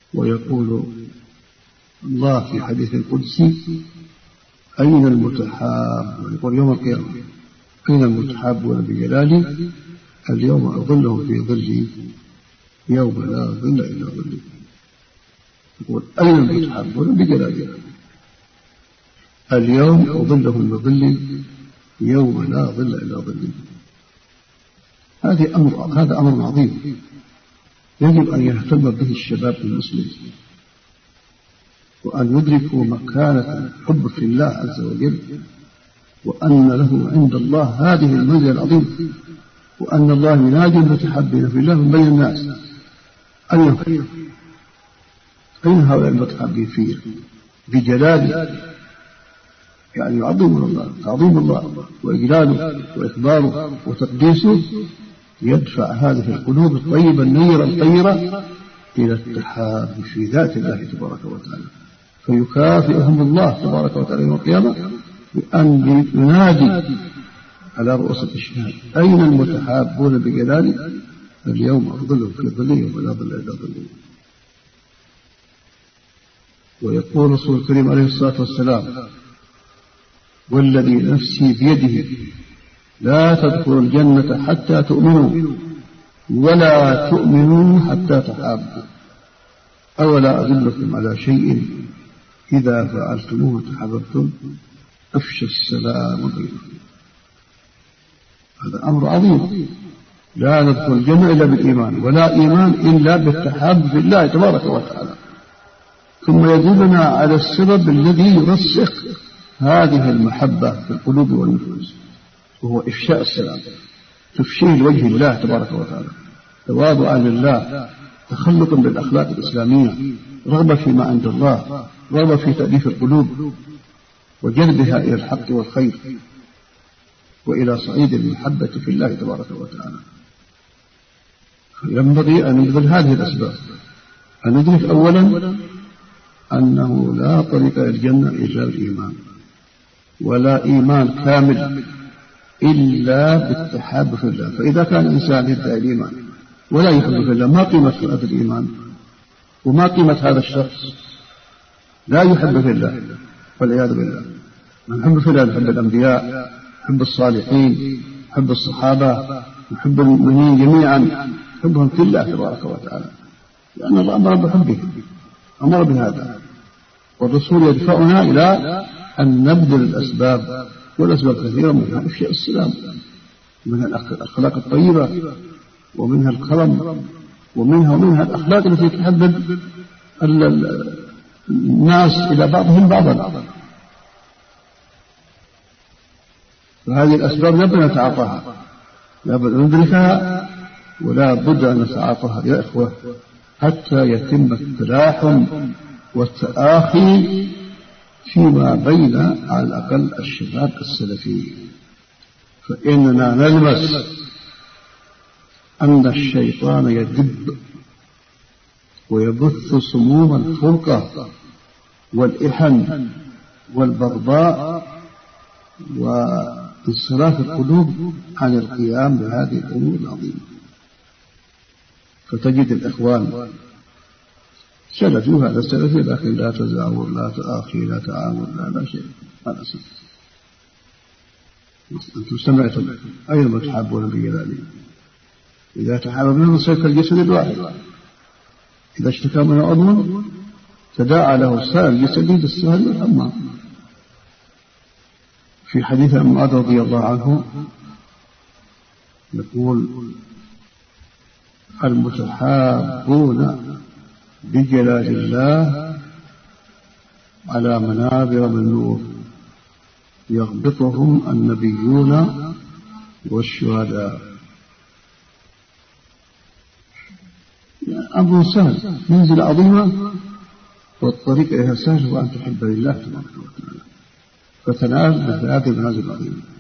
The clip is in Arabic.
ويقول الله في حديث القدسي: أين المتحاب؟ يقول يوم القيامة: أين المتحابون بجلالي؟ اليوم أظلهم في ظلي يوم لا ظل إلا ظلي. يقول: أين المتحابون بجلالي؟ اليوم أظلهم بظلي يوم لا ظل إلا ظلي. هذا أمر عظيم يجب أن يهتم به الشباب المسلم، وأن يدركوا مكانة الحب في الله عز وجل، وأن له عند الله هذه المنزلة العظيمة، وأن الله ينادي المتحابين في الله من بين الناس: أين هؤلاء المتحابين فيه بجلاله؟ يعني يعظمون الله، تعظيم الله وإجلاله وإكباره وتقديسه يدفع هذه القلوب الطيبة النيرة الطيرة إلى التحاب في ذات الله تبارك وتعالى، فيكافئهم الله تبارك وتعالى يوم القيامة بأن ينادي على رؤوس الأشهاد: أين المتحابون بجلالي؟ اليوم أظلهم في ظلي ولا ظل إلا ظلي. ويقول رسول الكريم عليه الصلاة والسلام: والذي نفسي بيده لا تدخلوا الجنة حتى تؤمنوا ولا تؤمنوا حتى تحابوا، أولا أدلكم على شيء إذا فعلتموه تحاببتم أفشوا السلام بينكم. هذا أمر عظيم، لا ندخل الجنة إلا بالإيمان، ولا إيمان إلا بالتحاب في الله تبارك وتعالى. ثم يدلنا على السبب الذي يرسخ هذه المحبة في القلوب والنفوس، وهو إفشاء السلام، تفشيه لوجه الله تبارك وتعالى، تواضعا لله، تخلقا بالأخلاق الإسلامية، رغبة فيما عند الله، رغبة في تأليف القلوب وجلبها إلى الحق والخير وإلى صعيد المحبة في الله تبارك وتعالى. ينبغي أن نبذل هذه الأسباب، أن ندرك أولا أنه لا طريق إلى الجنة إلا الإيمان، ولا إيمان كامل إلا بالتحاب في الله. فإذا كان الإنسان يدعي الإيمان ولا يحب في الله، ما قيمة هذا الإيمان وما قيمة هذا الشخص؟ لا يحب في الله والعياذ بالله. من يحب في الله يحب الأنبياء، يحب الصالحين، يحب الصحابة، يحب المؤمنين جميعا، يحبهم في الله تبارك وتعالى، لأن الله أمر بحبه، أمر بهذا. والرسول يدفعنا إلى أن نبذل الأسباب، والأسباب كثيرة، منها إفشاء السلام، ومنها الأخلاق الطيبة، ومنها الكرم، ومنها الأخلاق التي تحبب الناس إلى بعضهم بعضا. فهذه الأسباب لا بد أن نتعاطاها، لا بد أن ندركها، ولا بد أن نتعاطاها يا إخوة حتى يتم التلاحم والتآخي فيما بين على الأقل الشباب السلفي. فإننا نلمس أن الشيطان يدب ويبث سموم الفرقة والإحن والبغضاء وانصراف القلوب عن القيام بهذه الأمور العظيمة. فتجد الإخوان سلفي وهذا سلفي، لكن لا تزاور، لا تآخي، لا تعامل، لا شيء. هذا سلفي. أنتم سمعتم: أين المتحابون بجلالي؟ إذا تحاببنا نصير كالجسد الواحد، إذا اشتكى من عضو تداعى له سائر الجسد بالسهر والحمى. في حديث معاذ رضي الله عنه يقول: المتحابون بجلال الله على منابر من نور يغبطهم النبيون والشهداء. أمر سهل، منزل عظيمة، والطريق إليها سهل، وأن تحب لله تبارك وتعالى فتنال مثل هذه المنازل العظيمة.